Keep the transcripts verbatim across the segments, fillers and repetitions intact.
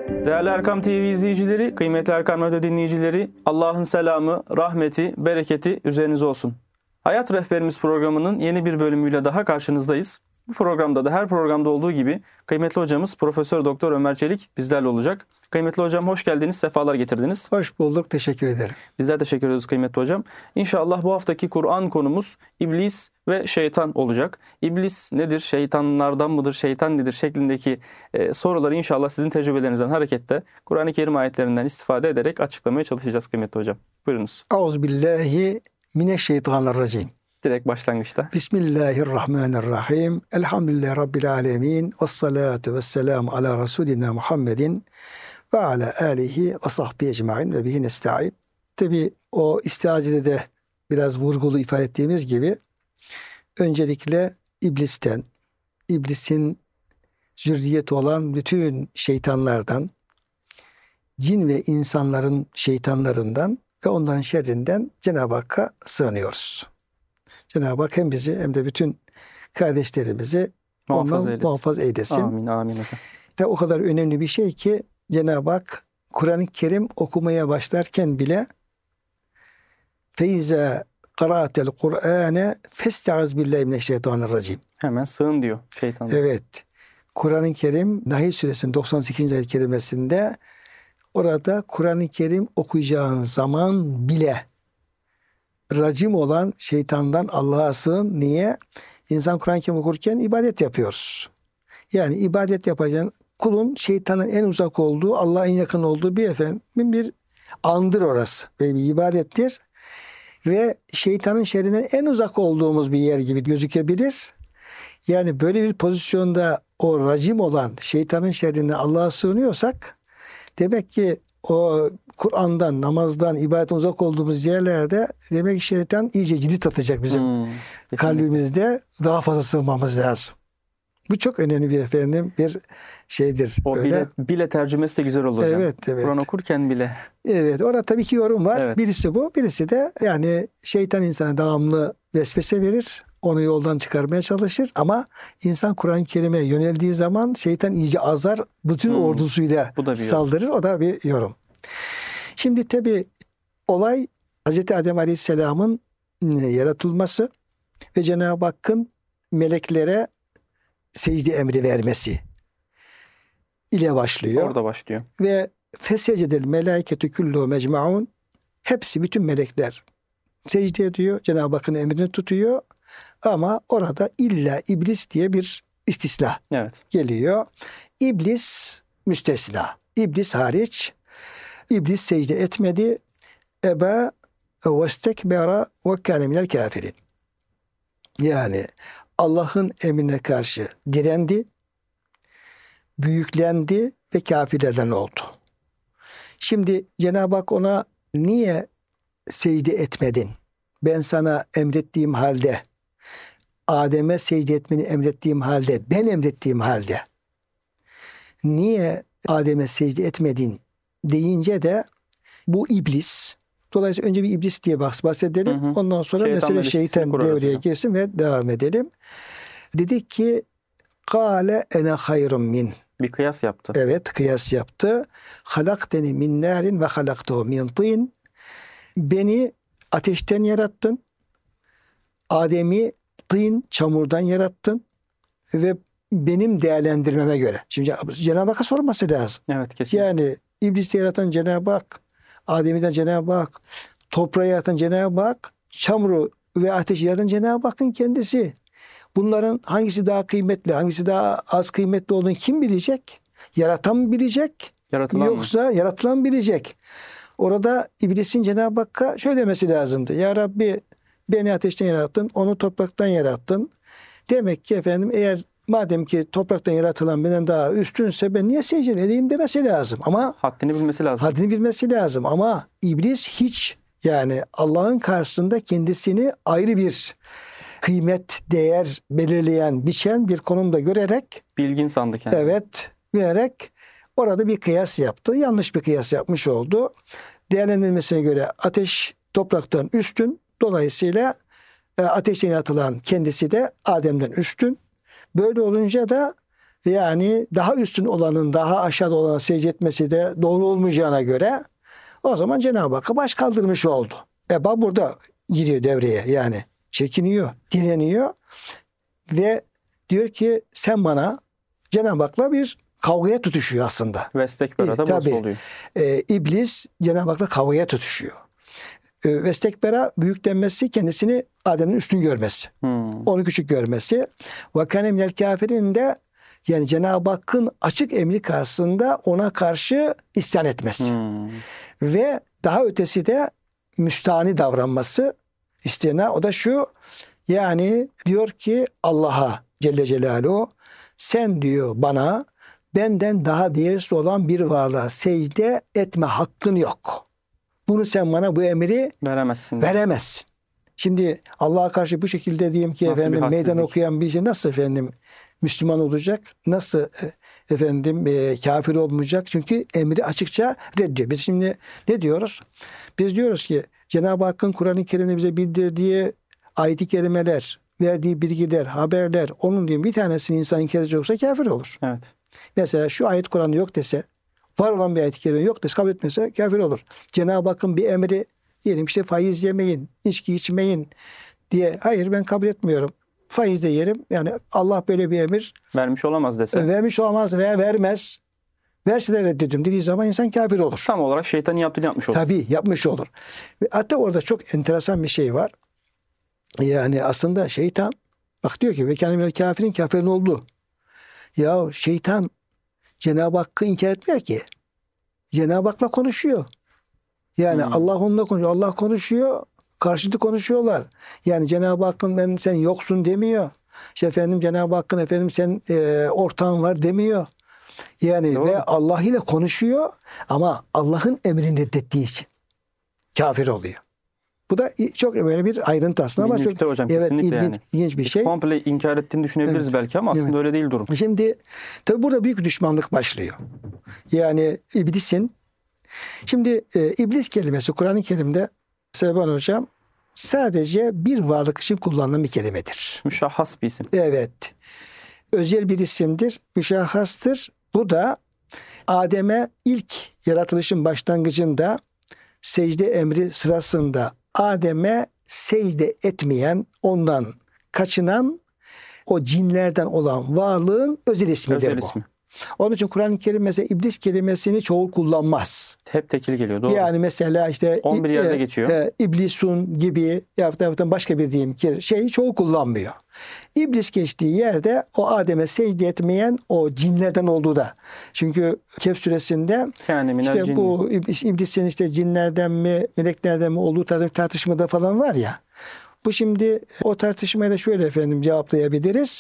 Değerli Erkam T V izleyicileri, kıymetli Erkam Radyo dinleyicileri, Allah'ın selamı, rahmeti, bereketi üzerinize olsun. Hayat Rehberimiz programının yeni bir bölümüyle daha karşınızdayız. Bu programda da her programda olduğu gibi kıymetli hocamız Profesör Doktor Ömer Çelik bizlerle olacak. Kıymetli hocam hoş geldiniz, sefalar getirdiniz. Hoş bulduk, teşekkür ederim. Bizler teşekkür ediyoruz kıymetli hocam. İnşallah bu haftaki Kur'an konumuz iblis ve şeytan olacak. İblis nedir, şeytanlardan mıdır, şeytan nedir şeklindeki e, soruları inşallah sizin tecrübelerinizden hareketle Kur'an-ı Kerim ayetlerinden istifade ederek açıklamaya çalışacağız kıymetli hocam. Buyurunuz. Euzubillahi mineşşeytanirracim. Direkt başlangıçta. Bismillahirrahmanirrahim. Elhamdülillahi Rabbil alemin. Vessalatu vesselamu ala Resulina Muhammedin ve ala alihi ve sahbihi ecmain ve bihi nesta'in. Tabi o istiazede de biraz vurgulu ifade ettiğimiz gibi öncelikle iblisten, iblisin zürriyeti olan bütün şeytanlardan, cin ve insanların şeytanlarından ve onların şerrinden Cenab-ı Hakk'a sığınıyoruz. Cenab-ı Hak hem bizi hem de bütün kardeşlerimizi Muhafaza ondan eylesin. muhafaza eylesin. Amin, amin hocam. Ve o kadar önemli bir şey ki Cenab-ı Hak Kur'an-ı Kerim okumaya başlarken bile feize qara'atel Kur'ane festaiz billahi mineşşeytanirracim. Hemen sığın diyor şeytan. Evet. Kur'an-ı Kerim Nahl suresinin doksan sekizinci ayet kerimesinde orada Kur'an-ı Kerim okuyacağın zaman bile racim olan şeytandan Allah'a sığın. Niye? İnsan Kur'an-ı Kerim okurken ibadet yapıyoruz. Yani ibadet yapacağın kulun şeytanın en uzak olduğu, Allah'a en yakın olduğu bir efendim bir andır orası ve bir ibadettir. Ve şeytanın şerrinden en uzak olduğumuz bir yer gibi gözükebilir. Yani böyle bir pozisyonda o racim olan şeytanın şerrinden Allah'a sığınıyorsak demek ki o Kur'an'dan, namazdan, ibadetten uzak olduğumuz yerlerde demek ki şeytan iyice cirit atacak bizim Hmm, kalbimizde. Daha fazla sığınmamız lazım. Bu çok önemli bir efendim bir şeydir. O öyle. bile, bile tercümesi de güzel olur hocam. Evet, evet. Kur'an okurken bile. Evet, orada tabii ki yorum var. Evet. Birisi bu, birisi de yani şeytan insana devamlı vesvese verir. Onu yoldan çıkarmaya çalışır ama insan Kur'an-ı Kerim'e yöneldiği zaman şeytan iyice azar, bütün Hmm. ordusuyla Bu da bir saldırır. O da bir yorum. Şimdi tabii olay Hazreti Adem Aleyhisselam'ın yaratılması ve Cenab-ı Hakk'ın meleklere secde emri vermesi ile başlıyor. Orada başlıyor. Ve fesecedel melaiketü kullu mecmaun, hepsi bütün melekler secde ediyor. Cenab-ı Hakk'ın emrini tutuyor. Ama orada illa iblis diye bir istisna Evet. geliyor. İblis müstesna. İblis hariç. İblis secde etmedi. Eba ve istekbera ve kâne minel kafirin. Yani Allah'ın emrine karşı direndi, büyüklendi ve kafirlerden oldu. Şimdi Cenab-ı Hak ona niye secde etmedin? Ben sana emrettiğim halde, Adem'e secde etmeni emrettiğim halde, ben emrettiğim halde niye Adem'e secde etmedin deyince de bu iblis. Dolayısıyla önce bir iblis diye bahsedelim. Hı hı. Ondan sonra Şeytanla mesele şeytan devreye hocam. girsin ve devam edelim. Dedik ki kâle ene hayrun min. Bir kıyas yaptı. Evet, kıyas yaptı. Halakteni min nârin ve halaktehu min tin. Beni ateşten yarattın. Adem'i tin, çamurdan yarattın. Ve benim değerlendirmeme göre. Şimdi Cenab-ı Hakk'a sorması lazım. Evet, kesinlikle. Yani iblisi yaratan Cenab-ı Hak, Adem'den Cenab-ı Hak, toprağı yaratan Cenab-ı Hak, çamuru ve ateşi yaratan Cenab-ı Hakk'ın kendisi. Bunların hangisi daha kıymetli, hangisi daha az kıymetli olduğunu kim bilecek? Yaratan mı bilecek? Yaratılan Yoksa mı? yaratılan bilecek. Orada iblisin Cenab-ı Hakk'a şöyle demesi lazımdı. Ya Rabbi beni ateşten yarattın, onu topraktan yarattın. Demek ki efendim eğer madem ki topraktan yaratılan benden daha üstünse ben niye secde edeyim demesi lazım. Ama haddini bilmesi lazım. Haddini bilmesi lazım ama iblis hiç yani Allah'ın karşısında kendisini ayrı bir kıymet, değer belirleyen, biçen bir konumda görerek bilgin sandı kendini. Evet, vererek orada bir kıyas yaptı. Yanlış bir kıyas yapmış oldu. Değerlendirmesine göre ateş topraktan üstün. Dolayısıyla ateşten yaratılan kendisi de Adem'den üstün. Böyle olunca da yani daha üstün olanın daha aşağıda olana secde etmesi de doğru olmayacağına göre o zaman Cenab-ı Hakk'a baş kaldırmış oldu. Eba burada giriyor devreye, yani çekiniyor, direniyor ve diyor ki sen bana, Cenab-ı Hak'la bir kavgaya tutuşuyor aslında. Vestekbera da burası oluyor. E, İblis Cenab-ı Hak'la kavgaya tutuşuyor. E, Vestekbera büyüklenmesi, kendisini Adem'in üstün görmesi. Hmm. Onu küçük görmesi. Ve kâne minel kâfirin de yani Cenab-ı Hakk'ın açık emri karşısında ona karşı isyan etmesi. Hmm. Ve daha ötesi de müstahni davranması, istena, o da şu, yani diyor ki Allah'a Celle Celaluhu, sen diyor bana benden daha değerli olan bir varlığa secde etme hakkın yok. Bunu sen bana bu emri veremezsin. Veremezsin. Şimdi Allah'a karşı bu şekilde diyeyim ki nasıl efendim meydan okuyan bir şey nasıl efendim Müslüman olacak? Nasıl efendim e, kafir olmayacak? Çünkü emri açıkça reddiyor. Biz şimdi ne diyoruz? Biz diyoruz ki Cenab-ı Hakk'ın Kur'an-ı Kerim'de bize bildirdiği ayet-i kerimeler, verdiği bilgiler, haberler, onun diye bir tanesini insan inkar edecek olsa kafir olur. Evet. Mesela şu ayet Kur'an'da yok dese, var olan bir ayet-i kerime yok dese, kabul etmese kafir olur. Cenab-ı Hakk'ın bir emri, diyelim işte faiz yemeyin, içki içmeyin diye, hayır ben kabul etmiyorum. Faiz de yerim. Yani Allah böyle bir emir vermiş olamaz dese. Vermiş olamaz veya vermez. Verse de reddediyorum dediği zaman insan kafir olur. Tam olarak şeytanın yaptığını yapmış olur. Tabii yapmış olur. Ve hatta orada çok enteresan bir şey var. Yani aslında şeytan bak diyor ki ve kâne minel kafirin, kafirin oldu. Ya şeytan Cenab-ı Hakk'ı inkar etmiyor ki. Cenab-ı Hak'la konuşuyor. Yani hmm. Allah onunla konuşuyor. Allah konuşuyor. Karşılıklı konuşuyorlar. Yani Cenab-ı Hakk'ın ben sen yoksun demiyor. İşte efendim Cenab-ı Hakk'ın efendim sen e, ortağın var demiyor. Yani Doğru. ve Allah ile konuşuyor ama Allah'ın emrini reddettiği için kafir oluyor. Bu da çok böyle bir ayrıntı aslında ama çok hocam, evet, ilginç, yani. ilginç bir şey. Komple inkar ettiğini düşünebiliriz evet. belki ama aslında evet. öyle değil durum. Şimdi tabi burada büyük bir düşmanlık başlıyor. Yani iblisin. Şimdi e, iblis kelimesi Kur'an-ı Kerim'de Seban Hocam sadece bir varlık için kullanılan bir kelimedir. Müşahhas bir isim. Evet. Özel bir isimdir. Müşahhastır. Bu da Adem'e ilk yaratılışın başlangıcında secde emri sırasında Adem'e secde etmeyen, ondan kaçınan o cinlerden olan varlığın özel ismidir özel bu. Ismi. Onun için Kur'an-ı Kerim mesela iblis kelimesini çoğul kullanmaz. Hep tekil geliyor. Doğru. Yani mesela işte on bir yerde e, geçiyor. E, iblisun gibi ya da başka bir diyeyim ki şey çoğul kullanmıyor. İblis geçtiği yerde o Adem'e secde etmeyen o cinlerden olduğu da. Çünkü Kehf suresinde yani işte cin. bu iblisin işte cinlerden mi meleklerden mi olduğu tarzı bir tartışmada falan var ya. Bu şimdi o tartışmayı da şöyle efendim cevaplayabiliriz.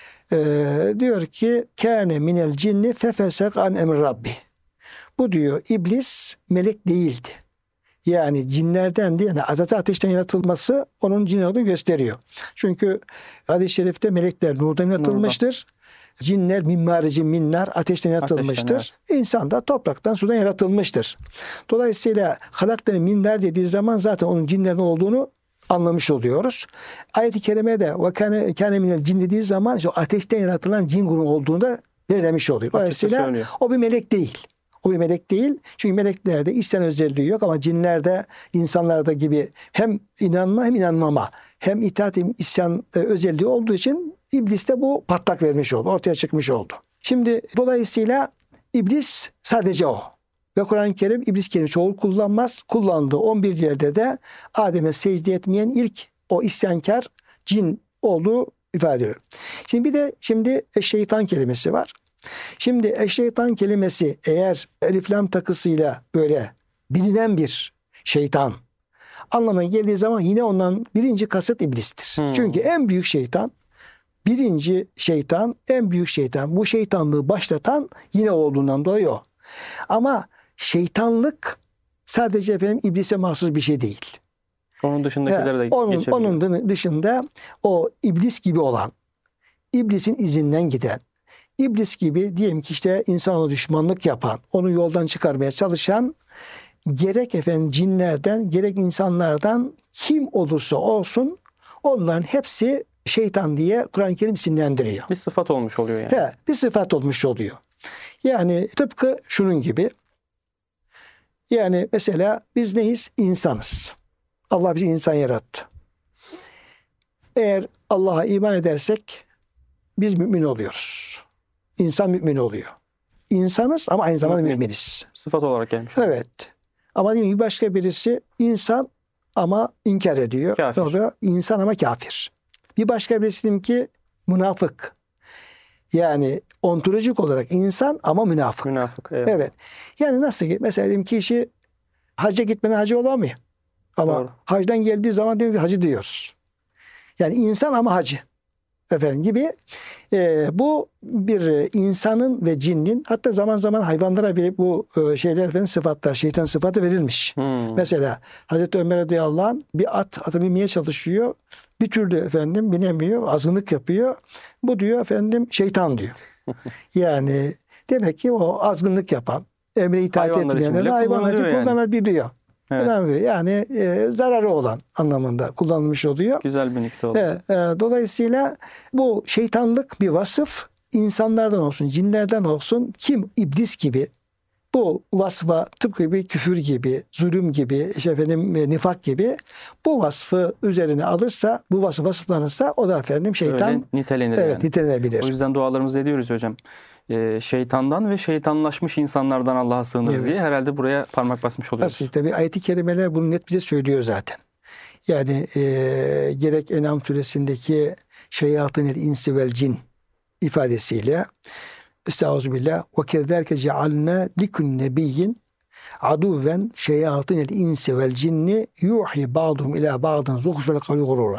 Ee, diyor ki kâne minel cinni fefesek an emri rabbi. Bu diyor iblis melek değildi. Yani cinlerdendi. Yani azati ateşten yaratılması onun cin olduğunu gösteriyor. Çünkü hadis-i şerifte melekler nurdan yaratılmıştır. Nurdan. Cinler min maricin min nar ateşten yaratılmıştır. Ateşten, evet. İnsan da topraktan sudan yaratılmıştır. Dolayısıyla halakten min nar dediği zaman zaten onun cinlerden olduğunu anlamış oluyoruz. Ayet-i kerimede ve kâne, kâne minel cin dediği zaman işte ateşten yaratılan cin grubu olduğunu da belirlemiş oluyor. Dolayısıyla o bir melek değil. O bir melek değil. Çünkü meleklerde isyan özelliği yok ama cinlerde, insanlarda gibi hem inanma hem inanmama, hem itaat hem isyan özelliği olduğu için ibliste bu patlak vermiş oldu. Ortaya çıkmış oldu. Şimdi dolayısıyla iblis sadece o. Ve Kur'an-ı Kerim iblis kelimesi çoğul kullanmaz. Kullandığı on bir yerde de Adem'e secde etmeyen ilk o isyankar cin olduğu ifade ediyor. Şimdi bir de şimdi şeytan kelimesi var. Şimdi eşşeytan kelimesi eğer elif lam takısıyla böyle bilinen bir şeytan anlamına geldiği zaman yine ondan birinci kasıt iblistir. Hmm. Çünkü en büyük şeytan, birinci şeytan, en büyük şeytan, bu şeytanlığı başlatan yine olduğundan dolayı o. Ama şeytanlık sadece efendim iblise mahsus bir şey değil. Onun dışındakilere de onun, geçebiliyor. Onun dışında o iblis gibi olan, iblisin izinden giden, İblis gibi diyelim ki işte insana düşmanlık yapan, onu yoldan çıkarmaya çalışan gerek efendim cinlerden gerek insanlardan kim olursa olsun onların hepsi şeytan diye Kur'an-ı Kerim isimlendiriyor. Bir sıfat olmuş oluyor yani. He, bir sıfat olmuş oluyor. Yani tıpkı şunun gibi. Yani mesela biz neyiz? İnsanız. Allah bizi insan yarattı. Eğer Allah'a iman edersek biz mümin oluyoruz. İnsan mümin oluyor. İnsanız ama aynı zamanda Mümin. müminiz. Sıfat olarak gelmiş. Evet. Ama değil mi başka birisi insan ama inkar ediyor. Kafir. Ne oluyor? İnsan ama kafir. Bir başka birisi diyelim ki münafık. Yani ontolojik olarak insan ama münafık. Münafık. Evet. Evet. Yani nasıl ki mesela diyelim kişi hacca gitmeden hacı olamıyor. Ama Doğru. hacdan geldiği zaman diyelim ki hacı diyoruz. Yani insan ama hacı. Efendim gibi. Ee, bu bir insanın ve cinnin, hatta zaman zaman hayvanlara bile bu e, şeyler efendim sıfatlar, şeytan sıfatı verilmiş. Hmm. Mesela Hazreti Ömer radıyallahu anh bir at atı binmeye çalışıyor. Bir türlü efendim binemiyor. Azınlık yapıyor. Bu diyor efendim şeytan diyor. Yani demek ki o azgınlık yapan, emre itaat Hayvanlar için etmeyenler bile hayvanlar için kullanılıyor yani. kullanabiliyor. Evet. Önemli. Yani e, zararı olan anlamında kullanılmış oluyor. Güzel bir nükte oldu. Evet, e, dolayısıyla bu şeytanlık bir vasıf, insanlardan olsun, cinlerden olsun, kim iblis gibi bu vasfa tıpkı bir küfür gibi, zulüm gibi, işte efendim e, nifak gibi bu vasfı üzerine alırsa, bu vasıf vasıflanırsa o da efendim şeytan Öyle nitelenir evet yani. nitelenebilir. O yüzden dualarımızı ediyoruz hocam. Ee, şeytandan ve şeytanlaşmış insanlardan Allah'a sığınırız Evet. diye herhalde buraya parmak basmış oluyoruz. Aslında tabii ayet-i kerimeler bunu net bize söylüyor zaten. Yani e, gerek En'am suresindeki şeyatınel insi vel cin ifadesiyle Estağfirullah ve kezzelke cealna likun nebiyyin aduven şeyatınel insi vel cinni yuhi ba'duhum ila ba'dın zuhufel kavli gurura.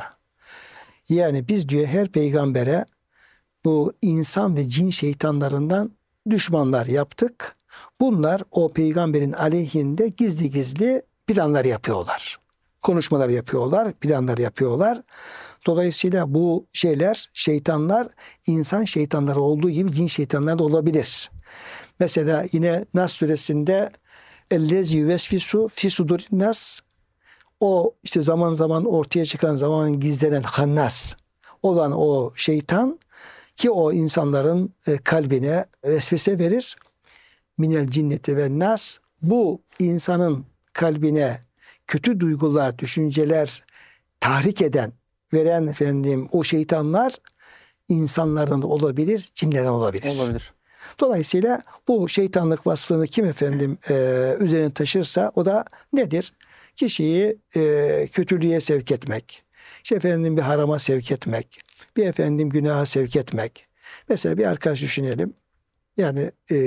Yani biz diyor her peygambere bu insan ve cin şeytanlarından düşmanlar yaptık. Bunlar o peygamberin aleyhinde gizli gizli planlar yapıyorlar. Konuşmalar yapıyorlar, planlar yapıyorlar. Dolayısıyla bu şeyler, şeytanlar insan şeytanları olduğu gibi cin şeytanları da olabilir. Mesela yine Nas suresinde ellezî yuvesvisu fi sudurin nas, o işte zaman zaman ortaya çıkan, zaman gizlenen hannas olan o şeytan ki o insanların kalbine vesvese verir. Minel cinneti ve nas, bu insanın kalbine kötü duygular, düşünceler tahrik eden, veren efendim o şeytanlar insanlardan da olabilir, cinlerden olabilir. Olabilir. Dolayısıyla bu şeytanlık vasfını kim efendim e, üzerine taşırsa o da nedir? Kişiyi e, kötülüğe sevk etmek, işte efendim bir harama sevk etmek, bir efendim günaha sevk etmek. Mesela bir arkadaş düşünelim. Yani e,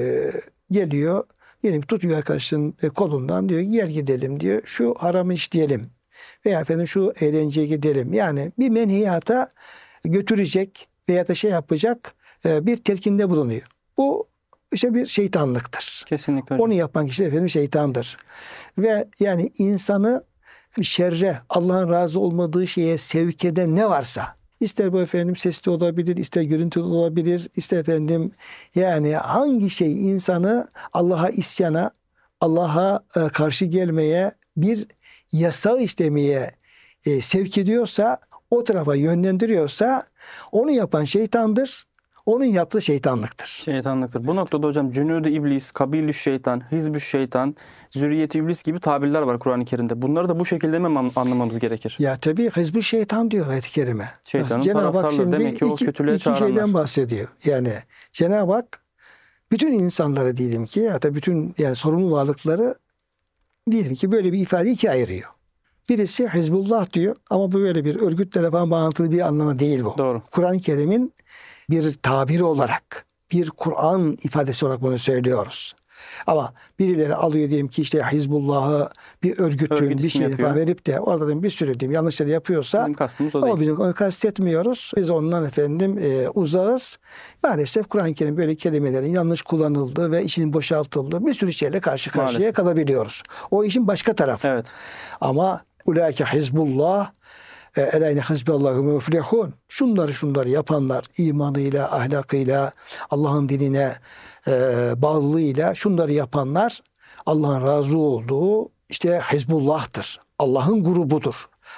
geliyor, diyelim tutuyor arkadaşın kolundan, diyor gel gidelim diyor. Şu haramı işleyelim. Veya efendim şu eğlenceye gidelim. Yani bir menhiyata götürecek veya da şey yapacak e, bir telkinde bulunuyor. Bu işte bir şeytanlıktır. Kesinlikle hocam. Onu yapan kişi efendim şeytandır. Ve yani insanı şerre, Allah'ın razı olmadığı şeye sevk eden ne varsa, ister bu efendim sesli olabilir, ister görüntülü olabilir, ister efendim yani hangi şey insanı Allah'a isyana, Allah'a e, karşı gelmeye, bir yasağı işlemeye e, sevk ediyorsa, o tarafa yönlendiriyorsa onu yapan şeytandır. Onun yaptığı şeytanlıktır. Şeytanlıktır. Bu noktada hocam cünûd-i iblis, kabilü şeytan, hizbü şeytan, zürriyet-i iblis gibi tabirler var Kur'an-ı Kerim'de. Bunları da bu şekilde mi anlamamız gerekir? Ya tabii hizb-i şeytan diyor ayet-i kerime. Şeytanın Cenab-ı Hak taraftarları. şimdi Demek ki o iki, kötülüğe iki çağıranlar. şeyden bahsediyor. Yani Cenab-ı Hak bütün insanları diyelim ki, hatta bütün yani sorumlu varlıkları diyelim ki böyle bir ifade ikiye ayırıyor. Birisi Hizbullah diyor ama bu böyle bir örgütle falan bağlantılı bir anlamı değil bu. Doğru. Kur'an-ı Kerim'in bir tabiri olarak, bir Kur'an ifadesi olarak bunu söylüyoruz. Ama birileri alıyor diyelim ki işte Hizbullah'ı bir örgütün Örgüt bir ismi şeyini yapıyor. falan verip de orada bir sürü diyeyim yanlışları yapıyorsa Bizim kastımız o değil. o bizim onu kastetmiyoruz. Biz ondan efendim e, uzağız. Maalesef Kur'an-ı Kerim böyle kelimelerin yanlış kullanıldığı ve işinin boşaltıldığı bir sürü şeyle karşı karşıya Maalesef. kalabiliyoruz. O işin başka tarafı. Evet. Ama ulaike Hizbullah Eleyne Hizballahu muflihun. Şunları şunları yapanlar imanıyla, ahlakıyla, Allah'ın dinine e, bağlılığıyla şunları yapanlar Allah'ın razı olduğu işte Hizbullah'tır. Allah'ın grubudur.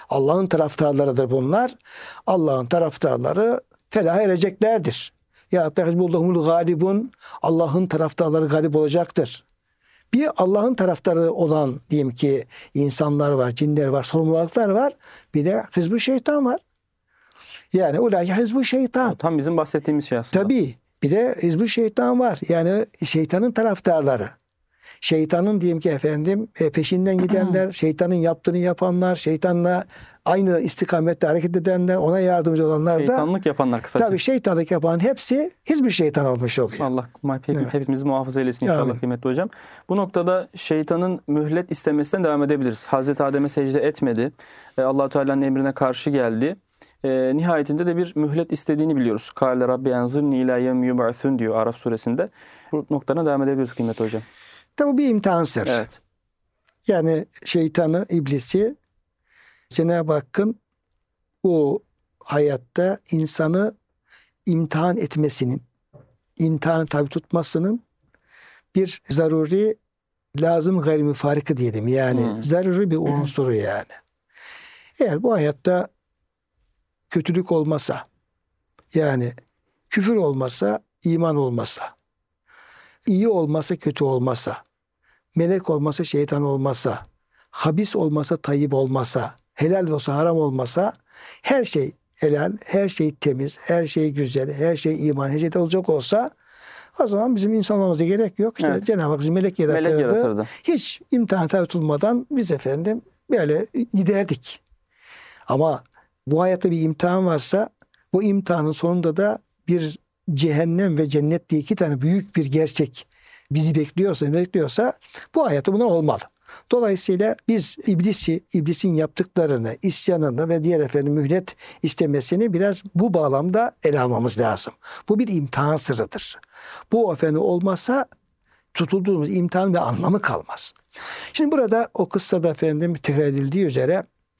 Allah'ın taraftarlarıdır bunlar. Allah'ın taraftarları felaha ereceklerdir. Ya Hizbullahumul galibun, Allah'ın taraftarları galip olacaktır. Bir Allah'ın taraftarı olan diyeyim ki insanlar var, cinler var, sorumluluklar var. Bir de hizbu şeytan var. Yani ulâki hizbu şeytan. O tam bizim bahsettiğimiz şey aslında. Tabii. Bir de hizbu şeytan var. Yani şeytanın taraftarları. Şeytanın diyeyim ki efendim peşinden gidenler, şeytanın yaptığını yapanlar, şeytanla aynı istikamette hareket edenler, ona yardımcı olanlar da. Şeytanlık yapanlar kısaca. Tabii şeytanlık yapan hepsi hizb-i şeytan olmuş oluyor. Allah hep, Evet. hepimizi muhafaza eylesin inşallah Amin. kıymetli hocam. Bu noktada şeytanın mühlet istemesinden devam edebiliriz. Hazreti Adem'e secde etmedi. E, Allah-u Teala'nın emrine karşı geldi. E, nihayetinde de bir mühlet istediğini biliyoruz. Kâle Rabbi enzirni ilâ yevmi yub'athûn diyor Araf suresinde. Bu noktadan devam edebiliriz kıymetli hocam. Tabii bir imtihansır. Evet. Yani şeytanı, iblisi Cenab-ı Hakk'ın bu hayatta insanı imtihan etmesinin, imtihanı tabi tutmasının bir zaruri, lazım gayri müfarikı diyelim. Yani Hmm. zaruri bir unsuru yani. Eğer bu hayatta kötülük olmasa, yani küfür olmasa, iman olmasa, iyi olmasa, kötü olmasa, melek olmasa, şeytan olmasa, habis olmasa, tayyip olmasa, helal olsa, haram olmasa, her şey helal, her şey temiz, her şey güzel, her şey iman, her şey de olacak olsa, o zaman bizim insan olmamıza gerek yok. İşte Evet. Cenab-ı Hak bizi melek yaratırdı. Melek yaratırdı. Hiç imtihan tabi tutulmadan biz efendim böyle giderdik. Ama bu hayatta bir imtihan varsa, bu imtihanın sonunda da bir cehennem ve cennet diye iki tane büyük bir gerçek bizi bekliyorsa, bekliyorsa bu hayatta bunlar olmalı. Dolayısıyla biz iblisi, iblisin yaptıklarını, isyanını ve diğer efendim mühlet istemesini biraz bu bağlamda ele almamız lazım. Bu bir imtihan sırrıdır. Bu efendim olmasa tutulduğumuz imtihanın bir anlamı kalmaz. Şimdi burada o kıssada efendim tekrar edildiği üzere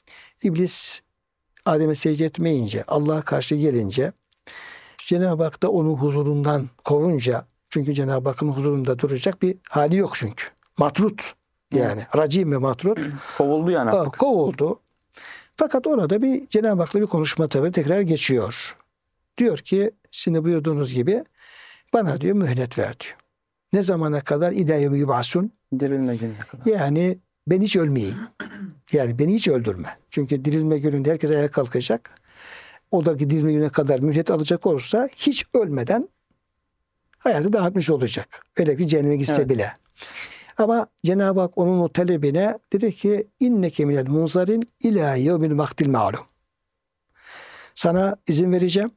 iblis Adem'e secde etmeyince, Allah'a karşı gelince, Cenab-ı Hak da onu huzurundan kovunca, çünkü Cenab-ı Hakk'ın huzurunda duracak bir hali yok çünkü. Matrut yani. Evet. Racim ve matrut. Kovuldu yani Aa, artık. kovuldu. Fakat orada bir Cenab-ı Hak'la bir konuşma tabi tekrar geçiyor. Diyor ki sizin de buyurduğunuz gibi bana diyor mühlet ver diyor. Ne zamana kadar? İlâ yevmi yub'asun. Dirilme gününe kadar. Yani ben hiç ölmeyeyim. Yani beni hiç öldürme. Çünkü dirilme gününde herkes ayağa kalkacak. O da dirilme gününe kadar mühlet alacak olursa hiç ölmeden hayatı dağıtmış olacak. Öyle bir cehenneme gitse Evet. bile. Ama Cenab-ı Hak onun o talebine dedi ki inneke minel munzarin ila yevmil vaktil ma'lum. Sana izin vereceğim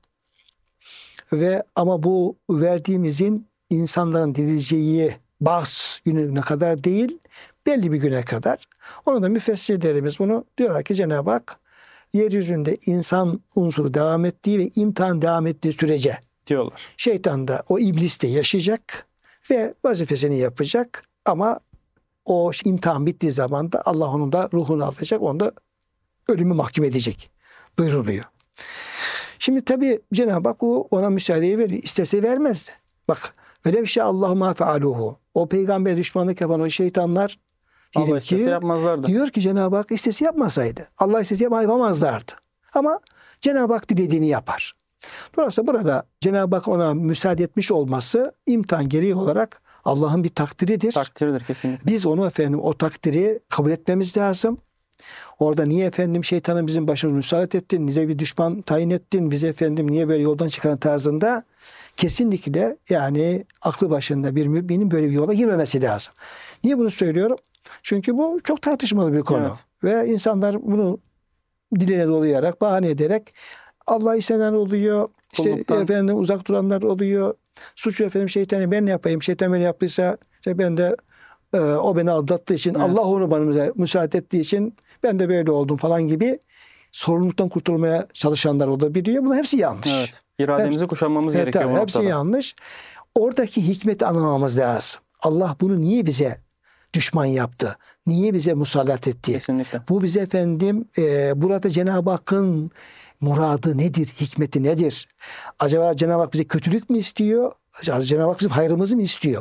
ve ama bu verdiğim izin insanların dirileceği bahs gününe kadar değil, belli bir güne kadar. Onu da müfessirlerimiz bunu diyorlar ki Cenab-ı Hak yeryüzünde insan unsuru devam ettiği ve imtihan devam ettiği sürece Diyorlar. şeytan da o iblis de yaşayacak ve vazifesini yapacak ama o imtihan bittiği zaman da Allah onun da ruhunu alacak, onu da ölümü mahkum edecek buyruluyor. Şimdi tabi Cenab-ı Hak ona müsaadeyi verir. İstese vermezdi. Bak öyle bir şey Allahu ma fealuhu. O peygamber düşmanlık yapan o şeytanlar Allah istese yapmazlardı. diyor ki Cenab-ı Hak istese yapmasaydı. Allah istese yapamazlardı. Ama Cenab-ı Hak dilediğini yapar. Dolayısıyla burada Cenab-ı Hak ona müsaade etmiş olması imtihan gereği olarak Allah'ın bir takdiridir. Takdiridir kesinlikle. Biz onu efendim o takdiri kabul etmemiz lazım. Orada niye efendim şeytanın bizim başımıza müsaade ettin, bize bir düşman tayin ettin, bize efendim niye böyle yoldan çıkan tarzında kesinlikle yani aklı başında bir müminin böyle bir yola girmemesi lazım. Niye bunu söylüyorum? Çünkü bu çok tartışmalı bir konu. Evet. Ve insanlar bunu diline dolayarak, bahane ederek Allah istenen oluyor, işte Kulluktan. efendim uzak duranlar oluyor. Suçu efendim şeytanı ben ne yapayım? Şeytan beni yaptıysa işte ben de e, o beni aldattığı için, Evet. Allah onu bana müsaade ettiği için ben de böyle oldum falan gibi sorumluluktan kurtulmaya çalışanlar olabiliyor. Bunlar hepsi yanlış. Evet. İrademizi Hepsi- kuşanmamız Evet, gerekiyor bu tabii, hepsi noktada. yanlış. Oradaki hikmeti anlamamız lazım. Allah bunu niye bize düşman yaptı? Niye bize musallat etti? Kesinlikle. Bu bize efendim e, burada Cenab-ı Hakk'ın muradı nedir? Hikmeti nedir? Acaba Cenab-ı Hak bize kötülük mü istiyor? Cenab-ı Hak bizim hayrımızı mı istiyor?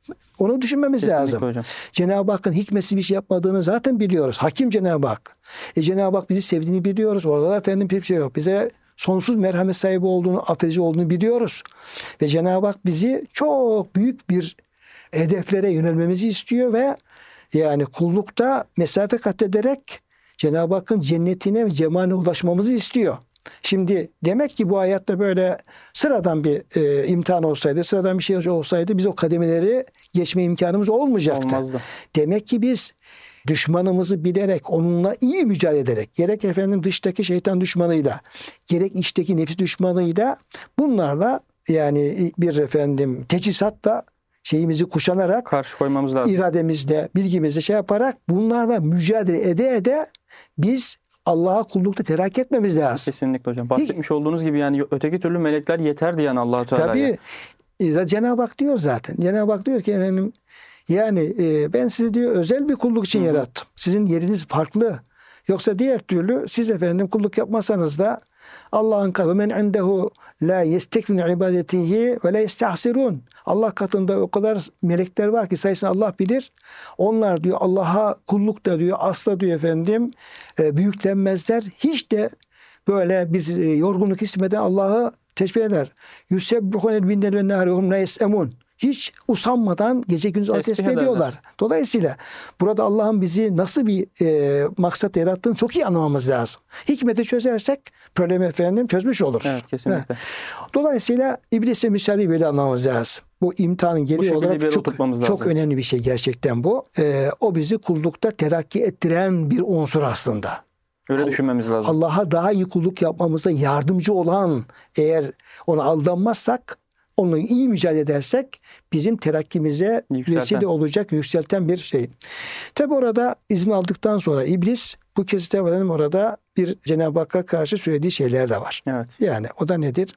Onu düşünmemiz Kesinlikle lazım. hocam. Cenab-ı Hakk'ın hikmetsiz bir şey yapmadığını zaten biliyoruz. Hakim Cenab-ı Hak. E Cenab-ı Hak bizi sevdiğini biliyoruz. Orada da efendim bir şey yok. Bize sonsuz merhamet sahibi olduğunu, affedici olduğunu biliyoruz. Ve Cenab-ı Hak bizi çok büyük bir hedeflere yönelmemizi istiyor ve yani kullukta mesafe kat ederek Cenab-ı Hakk'ın cennetine ve cemaline ulaşmamızı istiyor. Şimdi demek ki bu hayatta böyle sıradan bir e, imtihan olsaydı, sıradan bir şey olsaydı biz o kademeleri geçme imkanımız olmayacaktı. Olmazdı. Demek ki biz düşmanımızı bilerek, onunla iyi mücadele ederek, gerek efendim dıştaki şeytan düşmanıyla, gerek içteki nefis düşmanıyla, bunlarla yani bir efendim teçhizatla şeyimizi kuşanarak, Karşı koymamız lazım. irademizle, bilgimizle şey yaparak bunlarla mücadele ede ede biz Allah'a kullukta terakki etmemiz lazım. Kesinlikle hocam. Bahsetmiş olduğunuz gibi yani öteki türlü melekler yeter diyen Allah-u Teala'ya. Tabii e, Cenab-ı Hak diyor zaten. Cenab-ı Hak diyor ki efendim yani e, ben sizi diyor özel bir kulluk için Hı-hı. yarattım. Sizin yeriniz farklı. Yoksa diğer türlü siz efendim kulluk yapmasanız da Allah'ın katında men indehu la yestekminu ibadetihi ve la yestahsirun. Allah katında o kadar melekler var ki sayısını Allah bilir. Onlar diyor Allah'a kullukta diyor asla diyor efendim e, büyüklenmezler. Hiç de böyle bir e, yorgunluk hissetmeden Allah'ı tesbih eder. Yusebbihunel binler ve nehari hum la yesemun. Hiç usanmadan gece gündüz Tesbih tesbih ederler. ediyorlar. Dolayısıyla burada Allah'ın bizi nasıl bir e, maksat yarattığını çok iyi anlamamız lazım. Hikmeti çözersek problemi efendim çözmüş oluruz. Evet, kesinlikle. He. Dolayısıyla iblise misali böyle anlamamız lazım. Bu imtihanın Bu geri şekilde bir olarak yere çok, oturtmamız çok lazım. önemli bir şey gerçekten bu. E, o bizi kullukta terakki ettiren bir unsur aslında. Öyle Allah- düşünmemiz lazım. Allah'a daha iyi kulluk yapmamıza yardımcı olan, eğer ona aldanmazsak, onunla iyi mücadele edersek bizim terakkimize Yükselten. vesile olacak, yükselten bir şey. Tabi orada izin aldıktan sonra iblis bu kesite varanım orada bir Cenab-ı Hakk'a karşı söylediği şeyler de var. Evet. Yani o da nedir?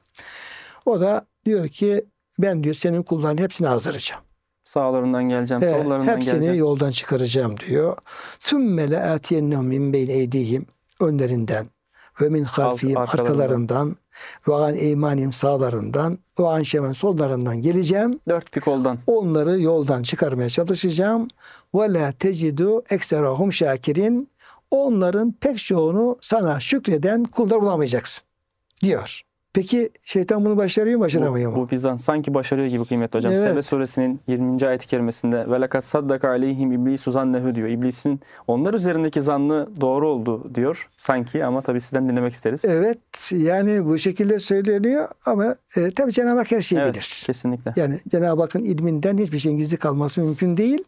O da diyor ki ben diyor senin kullarının hepsini azdıracağım. Sağlarından geleceğim, Evet, sollarından hepsini geleceğim. yoldan çıkaracağım diyor. Tümme le atiyennehum min beyn eydihim, önlerinden ve min halfihim, arkalarından. arkalarından ve an eymanim, sağlarından ve an şemen, sollarından geleceğim. Dört bir koldan. Onları yoldan çıkarmaya çalışacağım. Ve la tecidu ekserahum şakirin. Onların pek çoğunu sana şükreden kullar bulamayacaksın diyor. Peki şeytan bunu başarıyor mu, başaramıyor Bu, mu? bu bizden sanki başarıyor gibi kıymetli hocam. Evet. Sebe suresinin yirminci ayet-i kerimesinde velakat saddaka aleyhim iblisu zannehu diyor. İblisin onlar üzerindeki zannı doğru oldu diyor sanki, ama tabii sizden dinlemek isteriz. Evet, yani bu şekilde söyleniyor ama e, tabii Cenab-ı Hak her şeyi Evet, bilir. kesinlikle. Yani Cenab-ı Hakk'ın ilminden hiçbir şeyin gizli kalması mümkün değil.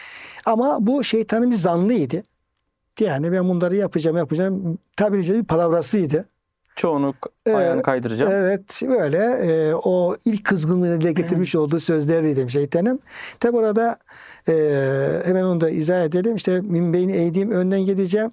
Ama bu şeytanın bir zannıydı. Yani ben bunları yapacağım yapacağım tabiri caizse bir palavrasıydı. Çoğunu Evet, ayağını kaydıracağım. Evet, böyle e, o ilk kızgınlığını dile getirmiş olduğu sözler dedim şeytanın. Tabi orada e, hemen onu da izah edelim. İşte min beyni eğdiğim önden geleceğim.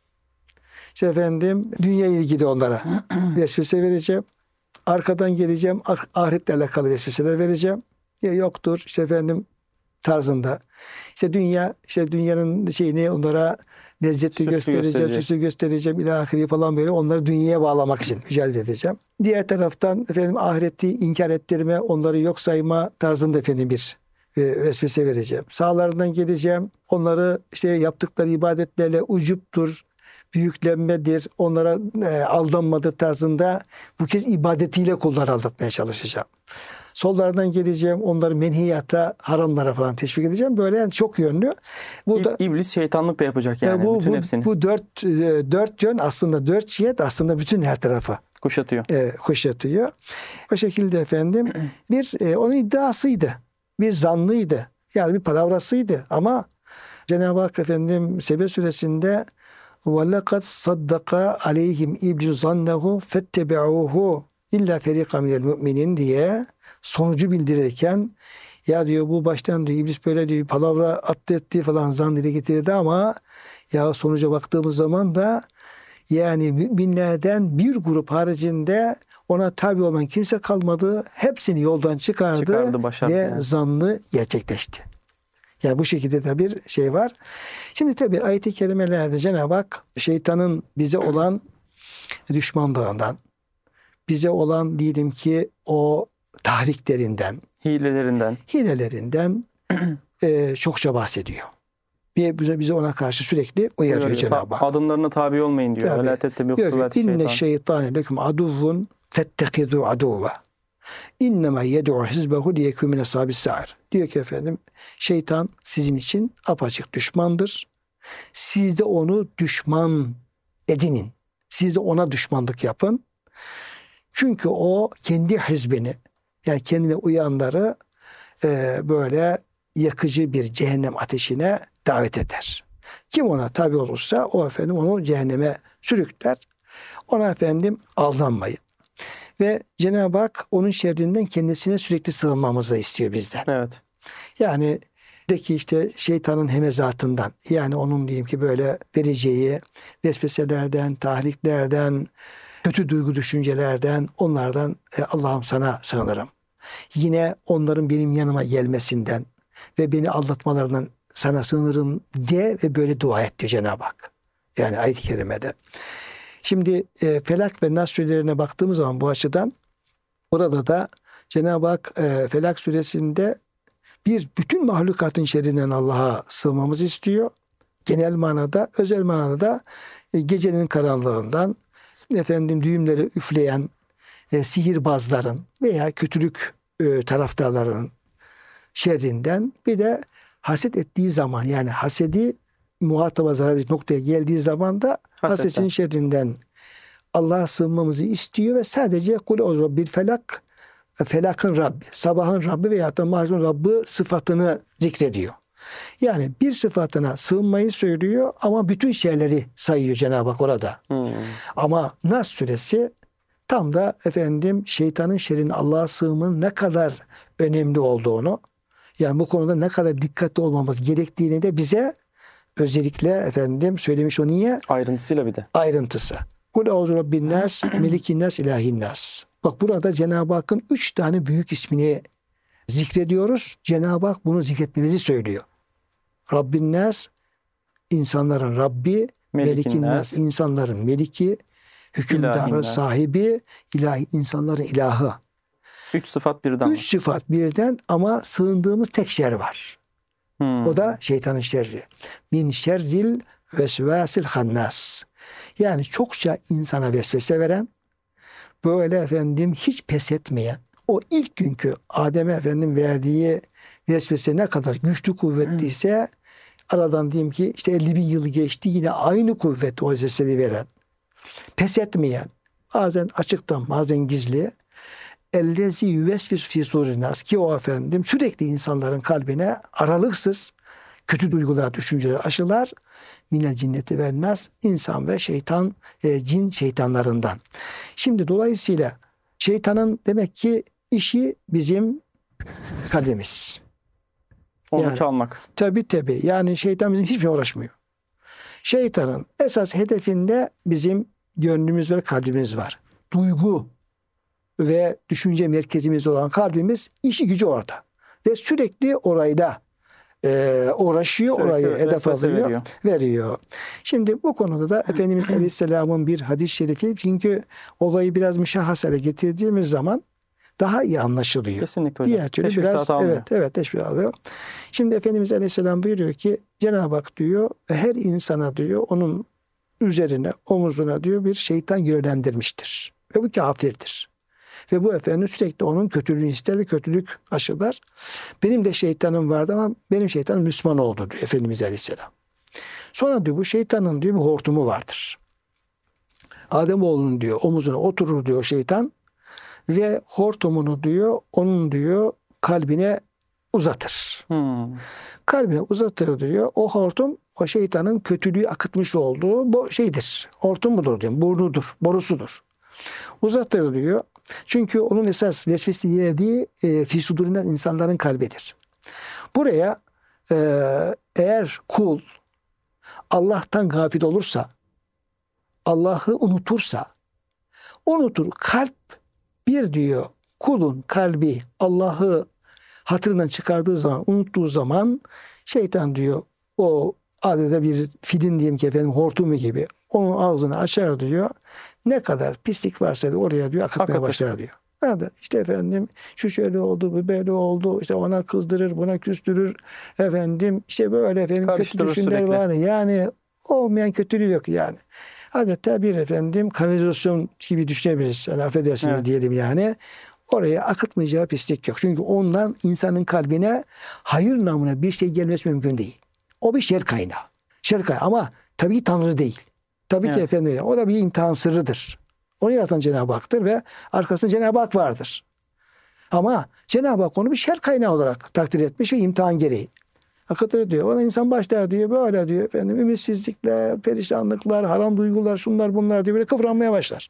İşte efendim dünya ilgili onlara vesvese vereceğim. Arkadan geleceğim. ah- Ahiretle alakalı vesveseler vereceğim. Ya yoktur işte efendim tarzında. İşte dünya, işte dünyanın şeyini onlara lezzetli Süslü göstereceğim, gösterecek. süslü göstereceğim, ilahiri falan böyle onları dünyaya bağlamak için mücadele edeceğim. Diğer taraftan efendim ahireti inkar ettirme, onları yok sayma tarzında efendim bir e, vesvese vereceğim. Sağlarından geleceğim, onları işte yaptıkları ibadetlerle ucuptur, büyüklenmedir, onlara e, aldanmadır tarzında bu kez ibadetiyle kulları aldatmaya çalışacağım. Sollardan geleceğim, onları menhiyata, haramlara falan teşvik edeceğim. Böyle yani çok yönlü. Bu İb- da İblis şeytanlık da yapacak yani, yani bu, bütün bu, hepsini bu dört, e, dört yön aslında dört cihet aslında bütün her tarafa kuşatıyor. e, kuşatıyor. O şekilde efendim bir e, onun iddiasıydı. Bir zannıydı. Yani bir palavrasıydı. Ama Cenab-ı Hak efendim Sebe suresinde وَلَقَدْ صَدَّقَ عَلَيْهِمْ اِبْلِسُ زَنَّهُ فَاتَّبِعُوهُ illa ferika minel müminin diye sonucu bildirirken ya diyor bu baştan diyor iblis böyle diyor palavra attı etti falan zan dile getirdi ama ya sonuca baktığımız zaman da yani müminlerden bir grup haricinde ona tabi olan kimse kalmadı. Hepsini yoldan çıkardı, Çıkardı, başardı ve yani. zannı gerçekleşti. Yani bu şekilde de bir şey var. Şimdi tabi ayet-i kerimelerde Cenab-ı Hak şeytanın bize olan düşmanlığından, bize olan diyelim ki o tahriklerinden, Hilelerinden. hilelerinden e, çokça bahsediyor. Ve bize, bize ona karşı sürekli uyarıyor Öyle, Cenab-ı Hak. adımlarına tabi olmayın diyor. Tabii. Vela tettebi'u Diyor hutuvat ki inne şeytan. şeytane lekum aduvvun fettekidû aduvve. İnnemâ yed'u hizbehu liyekû min ashabis sa'ir. Diyor ki efendim, şeytan sizin için apaçık düşmandır. Siz de onu düşman edinin. Siz de ona düşmanlık yapın. Çünkü o kendi hizbini, yani kendine uyanları e, böyle yakıcı bir cehennem ateşine davet eder. Kim ona tabi olursa o efendim onu cehenneme sürükler. Ona efendim aldanmayın. Ve Cenab-ı Hak onun şerrinden kendisine sürekli sığınmamızı istiyor bizden. Evet. Yani de ki işte şeytanın hemezatından, yani onun diyeyim ki böyle vereceği vesveselerden, tahriklerden, kötü duygu düşüncelerden, onlardan e, Allah'ım sana sığınırım. Yine onların benim yanıma gelmesinden ve beni aldatmalarından sana sığınırım de ve böyle dua et diyor Cenab-ı Hak. Yani ayet-i kerimede. Şimdi e, Felak ve Nas surelerine baktığımız zaman bu açıdan orada da Cenab-ı Hak e, Felak suresinde bir bütün mahlukatın şerrinden Allah'a sığmamızı istiyor. Genel manada, özel manada e, gecenin karanlığından, efendim düğümleri üfleyen e, sihirbazların veya kötülük e, taraftarlarının şerrinden, bir de haset ettiği zaman, yani hasedi muhataba zarar bir noktaya geldiği zaman da hasetin şerrinden Allah'a sığınmamızı istiyor ve sadece kul o bir felak, felakın Rabbi, sabahın Rabbi veya da mahlukun Rabbi sıfatını zikrediyor. Yani bir sıfatına sığınmayı söylüyor ama bütün şerleri sayıyor Cenab-ı Hak orada. Hmm. Ama Nas suresi tam da efendim şeytanın şerrinin Allah'a sığınmanın ne kadar önemli olduğunu, yani bu konuda ne kadar dikkatli olmamız gerektiğini de bize özellikle efendim söylemiş. O niye? Ayrıntısıyla bir de. Ayrıntısı. Kul euzu rabbin nas, melikin nas, ilahin nas. Bak burada Cenab-ı Hakk'ın üç tane büyük ismini zikrediyoruz. Cenab-ı Hak bunu zikretmemizi söylüyor. Rabbin nas, insanların Rabbi, melikin nas, insanların meliki, hükümdarı, sahibi, ilahi, insanların ilahı. Üç sıfat birden. Üç sıfat birden ama sığındığımız tek şer var. Hmm. O da şeytanın şerri. Min şerril vesvesil hannas. Yani çokça insana vesvese veren, böyle efendim hiç pes etmeyen, o ilk günkü Adem'e efendim verdiği vesvese ne kadar güçlü kuvvetliyse, hmm. aradan diyeyim ki işte elli bin yıl geçti, yine aynı kuvvet o vesveseyi veren, pes etmeyen, bazen açıktan bazen gizli, ellezi yüvesvis fi surinnas, ki o efendim sürekli insanların kalbine aralıksız kötü duygular, düşünceler aşılar. Minel cinneti ve nas, insan ve şeytan, e, cin şeytanlarından. Şimdi dolayısıyla şeytanın demek ki işi bizim kalbimiz. Onu yani, çalmak. Tabii tabii. Yani şeytan bizim hiçbir şey uğraşmıyor. Şeytanın esas hedefinde bizim gönlümüz ve kalbimiz var. Duygu ve düşünce merkezimiz olan kalbimiz, işi gücü orada. Ve sürekli orayla e, uğraşıyor, sürekli orayı hedef alıyor, veriyor. veriyor. Şimdi bu konuda da Efendimiz Aleyhisselam'ın bir hadis-i şerifi, çünkü olayı biraz müşahhas getirdiğimiz zaman daha iyi anlaşılıyor. Kesinlikle hocam. Diğer türlü Teşvik biraz evet evet teşvik alıyor. Şimdi Efendimiz Aleyhisselam buyuruyor ki Cenab-ı Hak diyor her insana diyor onun üzerine, omuzuna diyor bir şeytan yönlendirmiştir. Ve bu kafirdir. Ve bu efendim sürekli onun kötülüğünü ister ve kötülük aşılar. Benim de şeytanım vardı ama benim şeytanım Müslüman oldu diyor Efendimiz Aleyhisselam. Sonra diyor bu şeytanın diyor bir hortumu vardır. Ademoğlunun diyor omuzuna oturur diyor şeytan ve hortumunu diyor onun diyor kalbine uzatır. Hmm. Kalbine uzatır diyor. O hortum o şeytanın kötülüğü akıtmış olduğu bu şeydir. Hortum budur diyor. Burnudur, borusudur. Uzatır diyor. Çünkü onun esas vesvese yerdiği e, fisudurinden insanların kalbidir. Buraya e, eğer kul Allah'tan gafil olursa, Allah'ı unutursa, unutur. Kalp bir diyor kulun kalbi Allah'ı hatırından çıkardığı zaman, unuttuğu zaman şeytan diyor o adeta bir filin diyeyim ki efendim hortumu gibi onun ağzını açar diyor. Ne kadar pislik varsa da oraya diyor akıtmaya başlar diyor. Hadi işte efendim şu şöyle oldu, bu böyle oldu. İşte ona kızdırır, buna küstürür. Efendim işte böyle efendim kötü Karıştırır düşünceler sürekli. var. Yani olmayan kötülüğü yok yani. Adeta bir efendim kanalizasyon gibi düşünebiliriz. Yani affedersiniz Evet. diyelim yani. Oraya akıtmayacağı pislik yok. Çünkü ondan insanın kalbine hayır namına bir şey gelmesi mümkün değil. O bir şer kaynağı. Şer kaynağı ama tabii Tanrı değil. Tabii ki Evet. efendim o da bir imtihan sırrıdır. Onu yaratan Cenab-ı Hak'tır ve arkasında Cenab-ı Hak vardır. Ama Cenab-ı Hak onu bir şer kaynağı olarak takdir etmiş ve imtihan gereği. Akıtır diyor. Ona insan başlar diyor. Böyle diyor. Efendim, ümitsizlikler, perişanlıklar, haram duygular, şunlar bunlar diyor. Böyle kıvranmaya başlar.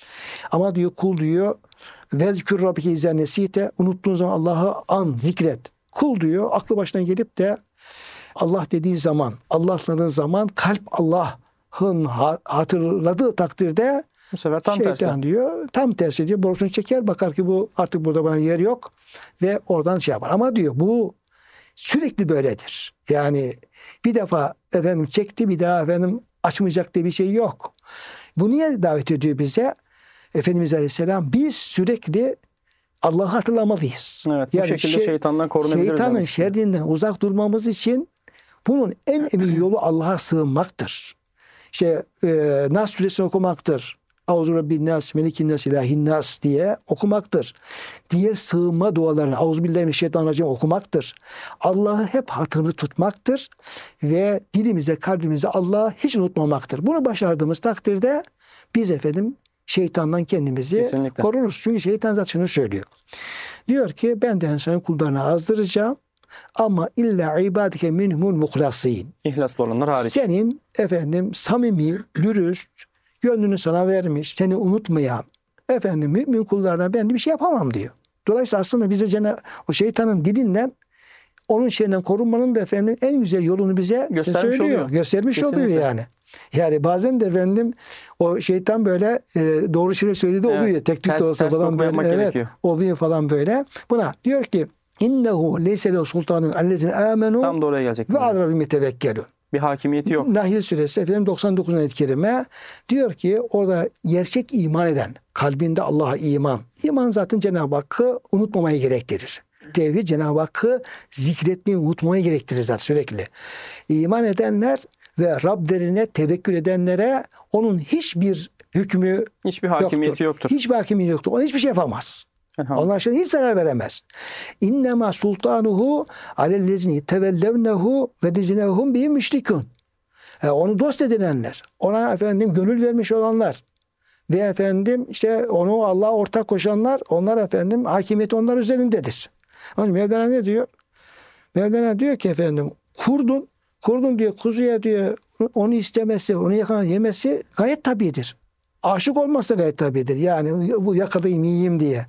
Ama diyor kul diyor. Vezkür Rabbike izâ nesîte. Unuttuğun zaman Allah'ı an, zikret. Kul diyor aklı başına gelip de Allah dediği zaman, Allah sandığı zaman kalp Allah'ın hatırladığı takdirde Bu sefer tam şeytan tersi. diyor. Tam tersi diyor. Borusunu çeker bakar ki bu artık burada bana yer yok. Ve oradan şey yapar. Ama diyor bu sürekli böyledir. Yani bir defa efendim çekti bir daha efendim açmayacak diye bir şey yok. Bu niye davet ediyor bize? Efendimiz Aleyhisselam biz sürekli Allah'ı hatırlamalıyız. Evet, bu şekilde şey- şeytandan korunabiliriz. Şeytanın demek istiyor. şerrinden uzak durmamız için bunun en emin yolu Allah'a sığınmaktır. İşte e, Nas suresini okumaktır. Auzu Rabbin Nas, Melikin Nas, İlahin Nas diye okumaktır. Diğer sığınma dualarını Euzubillahimineşşeytanirracim okumaktır. Allah'ı hep hatırımızda tutmaktır ve dilimize, kalbimize Allah'ı hiç unutmamaktır. Bunu başardığımız takdirde biz efendim şeytandan kendimizi Kesinlikle. koruruz. Çünkü şeytan zaten şunu söylüyor. Diyor ki ben de senin kullarını azdıracağım ama illa ibadike minhumul muhlasin. İhlaslı olanlar hariç. Senin efendim samimi, dürüst, gönlünü sana vermiş, seni unutmayan efendim mümin kullarına ben de bir şey yapamam diyor. Dolayısıyla aslında bize Cenab- o şeytanın dilinden onun şeyinden korunmanın da efendim en güzel yolunu bize Göstermiş söylüyor. oluyor. Göstermiş Kesinlikle. oluyor yani. Yani bazen de efendim o şeytan böyle e, doğru şeyler söylediği Evet. oluyor. Tek tük de Ters- olsa ters falan lokma böyle. yapmak Evet, gerekiyor. oluyor falan böyle. Buna diyor ki innehu leyse lehu sultanun allezine amenu Tam da oraya gelecek. ve adrabil metevekkelun. Bir hakimiyeti yok. Nahl suresi efendim doksan dokuz ayet-i kerime diyor ki orada gerçek iman eden, kalbinde Allah'a iman. İman zaten Cenab-ı Hakk'ı unutmamayı gerektirir. Tevhid Cenab-ı Hakk'ı zikretmeyi unutmayı gerektirir zaten sürekli. İman edenler ve Rablerine tevekkül edenlere onun hiçbir hükmü Hiçbir hakimiyeti yoktur. Hiçbir hakimiyeti yoktur. Ona hiçbir şey yapamaz. Elhamdülillah. Onlar için hiç zarar veremez. İnnemâ sultanuhu alellezini tevellevnehu ve dizinehum bihi müşrikun. Yani onu dost edinenler, ona efendim gönül vermiş olanlar ve efendim işte onu Allah'a ortak koşanlar, onlar efendim hakimiyeti onlar üzerindedir. Onun için Mevlana ne diyor? Mevlana diyor ki efendim kurdun, kurdun diyor kuzuya diyor onu istemesi, onu yakalaması, yemesi gayet tabidir. Aşık olması gayet tabidir. Yani bu yakalayayım yiyeyim diye.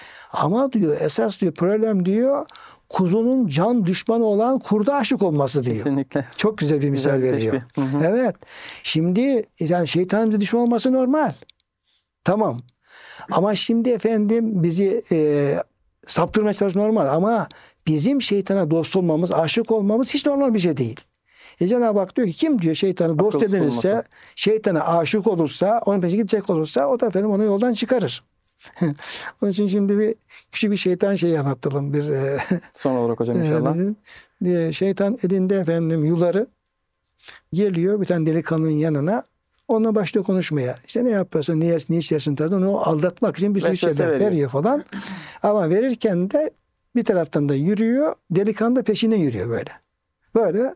Ama diyor esas diyor problem diyor kuzunun can düşmanı olan kurda aşık olması diyor. Kesinlikle. Çok güzel bir misal Güzel bir veriyor. teşbih. Hı hı. Evet. Şimdi yani şeytanın bize düşman olması normal. Tamam. Ama şimdi efendim bizi e, saptırmaya çalışması normal. Ama bizim şeytana dost olmamız, aşık olmamız hiç normal bir şey değil. E Cenab-ı Hak diyor ki kim diyor şeytanı dost Akıl edinirse, tutulması. şeytana aşık olursa, onun peşine gidecek olursa o da efendim onu yoldan çıkarır. Onun için şimdi bir küçük bir şeytan şeyi anlatalım. Bir e, Son olarak hocam inşallah. e, şeytan elinde efendim yuları geliyor bir tane delikanlının yanına. Onunla başlıyor konuşmaya. İşte ne yapıyorsun, ne yersin, ne içersin tarzı. Onu aldatmak için bir sürü Vesvese şeyler veriyor. veriyor falan. Ama verirken de bir taraftan da yürüyor. Delikanlı da peşine yürüyor böyle. Böyle.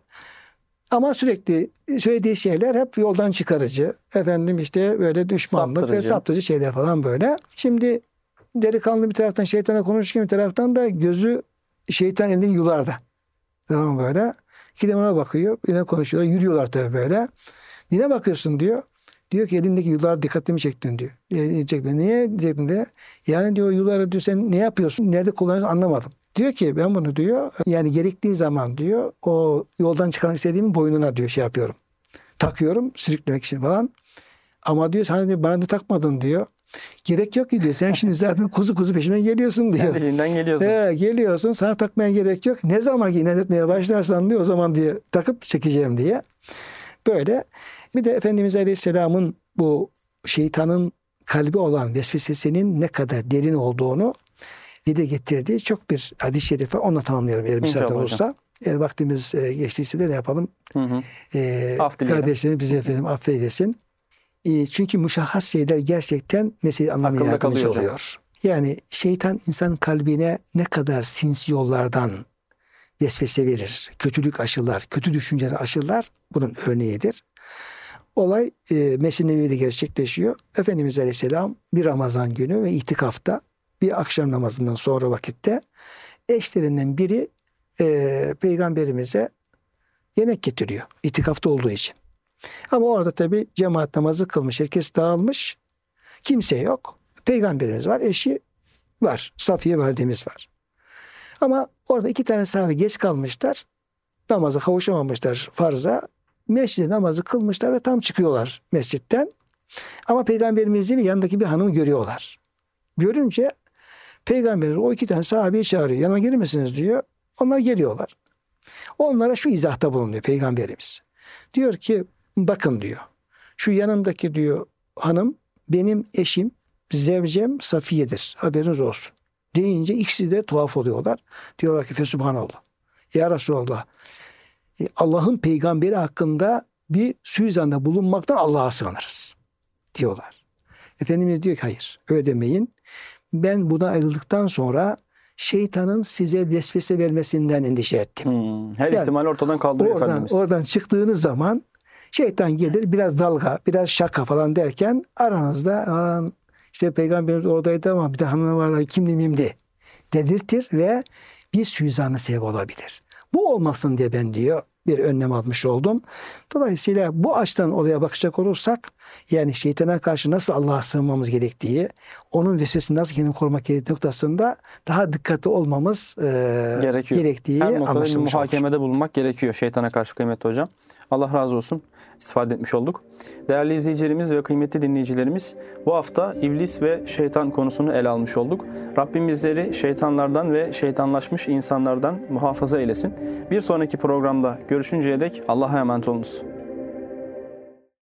Ama sürekli söylediği şeyler hep yoldan çıkarıcı. Efendim işte böyle düşmanlık ve Saptırıcı. saptırıcı şeyler falan böyle. Şimdi delikanlı bir taraftan şeytana konuşurken bir taraftan da gözü şeytan elinde yularda. Tamam böyle. İki de ona bakıyor. Yine konuşuyorlar. Yürüyorlar tabii böyle. Yine bakıyorsun diyor. Diyor ki elindeki yular dikkatimi çektin diyor. E, çektin. Niye çektin diye. Yani diyor yuları diyor sen ne yapıyorsun? Nerede kullanıyorsun anlamadım. Diyor ki ben bunu diyor yani gerektiği zaman diyor o yoldan çıkarmak istediğimin boynuna diyor şey yapıyorum. Takıyorum sürüklemek için falan. Ama diyor sen diyor, bana da takmadın diyor. Gerek yok ki diyor. Sen şimdi zaten kuzu kuzu peşime geliyorsun diyor. Kendiliğinden geliyorsun. He, geliyorsun sana takmaya gerek yok. Ne zaman ki inat etmeye başlarsan diyor o zaman diyor takıp çekeceğim diye. Böyle. Bir de Efendimiz Aleyhisselam'ın bu şeytanın kalbi olan vesvesesinin ne kadar derin olduğunu dile getirdiği çok bir hadis-i şerif var. Onunla tamamlayalım eğer müsaade olursa. Eğer vaktimiz e, geçtiyse de ne yapalım? Hı hı. E, kardeşlerim bizi efendim affeylesin. E, çünkü müşahhas şeyler gerçekten meseleyi anlamaya yardımcı oluyor. Yani şeytan insanın kalbine ne kadar sinsi yollardan vesvese verir, kötülük aşılar, kötü düşünceler aşılar bunun örneğidir. Olay e, Mescid-i Nebevi'de gerçekleşiyor. Efendimiz Aleyhisselam bir Ramazan günü ve itikafta bir akşam namazından sonra vakitte eşlerinden biri e, Peygamberimize yemek getiriyor. İtikafta olduğu için. Ama orada tabi cemaat namazı kılmış. Herkes dağılmış. Kimse yok. Peygamberimiz var. Eşi var. Safiye validemiz var. Ama orada iki tane sahabe geç kalmışlar. Namaza kavuşamamışlar farza. Mescide namazı kılmışlar ve tam çıkıyorlar mescitten. Ama Peygamberimizi ve yanındaki bir hanımı görüyorlar. Görünce Peygamber o iki tane sahabeyi çağırıyor. Yanıma gelir misiniz diyor. Onlar geliyorlar. Onlara şu izahta bulunuyor Peygamberimiz. Diyor ki bakın diyor. Şu yanımdaki diyor hanım benim eşim, zevcem Safiye'dir. Haberiniz olsun. Deyince ikisi de tuhaf oluyorlar. Diyorlar ki Fesubhanallah. Ya Resulallah. Allah'ın peygamberi hakkında bir suizanda bulunmaktan Allah'a sığınırız. Diyorlar. Efendimiz diyor ki hayır öyle demeyin. Ben buna ayrıldıktan sonra şeytanın size vesvese vermesinden endişe ettim. Hmm, her yani, ihtimali ortadan kaldırıyor oradan, Efendimiz. Oradan çıktığınız zaman şeytan gelir biraz dalga, biraz şaka falan derken aranızda işte Peygamberimiz oradaydı ama bir de hanımı vardı kimli mimdi dedirtir ve bir suizana sebep olabilir. Bu olmasın diye ben diyor bir önlem almış oldum. Dolayısıyla bu açıdan olaya bakacak olursak yani şeytana karşı nasıl Allah'a sığınmamız gerektiği, onun vesvesini nasıl kendini korumak gerektiği noktasında daha dikkatli olmamız e, gerekiyor. gerektiği Her noktada bir anlaşılmış muhakemede olur. bulunmak gerekiyor şeytana karşı kıymetli hocam. Allah razı olsun. İstifade etmiş olduk. Değerli izleyicilerimiz ve kıymetli dinleyicilerimiz, bu hafta iblis ve şeytan konusunu ele almış olduk. Rabbim bizleri şeytanlardan ve şeytanlaşmış insanlardan muhafaza eylesin. Bir sonraki programda görüşünceye dek Allah'a emanet olunuz.